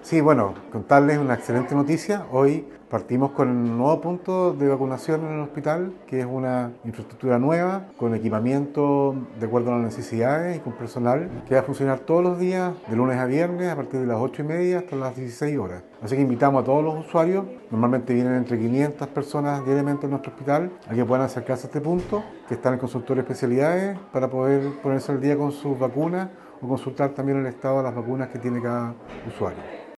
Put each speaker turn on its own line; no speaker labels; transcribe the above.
Sí, bueno, contarles una excelente noticia. Hoy partimos con un nuevo punto de vacunación en el hospital, que es una infraestructura nueva, con equipamiento de acuerdo a las necesidades y con personal que va a funcionar todos los días, de lunes a viernes, a partir de las 8:30 hasta las 16 horas. Así que invitamos a todos los usuarios, normalmente vienen entre 500 personas diariamente en nuestro hospital, a que puedan acercarse a este punto, que está en el consultorio de especialidades, para poder ponerse al día con sus vacunas o consultar también el estado de las vacunas que tiene cada usuario.